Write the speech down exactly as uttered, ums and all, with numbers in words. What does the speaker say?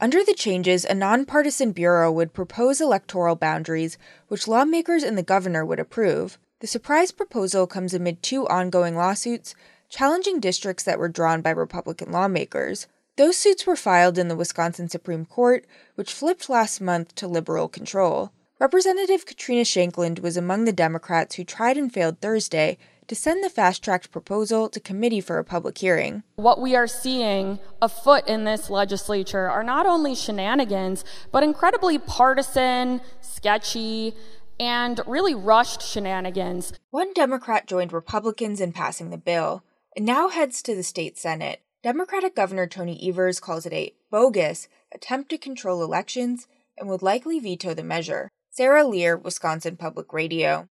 Under the changes, a nonpartisan bureau would propose electoral boundaries, which lawmakers and the governor would approve. The surprise proposal comes amid two ongoing lawsuits challenging districts that were drawn by Republican lawmakers. Those suits were filed in the Wisconsin Supreme Court, which flipped last month to liberal control. Representative Katrina Shankland was among the Democrats who tried and failed Thursday to send the fast-tracked proposal to committee for a public hearing. What we are seeing afoot in this legislature are not only shenanigans, but incredibly partisan, sketchy, and really rushed shenanigans. One Democrat joined Republicans in passing the bill, and now heads to the state Senate. Democratic Governor Tony Evers calls it a bogus attempt to control elections and would likely veto the measure. Sarah Lear, Wisconsin Public Radio.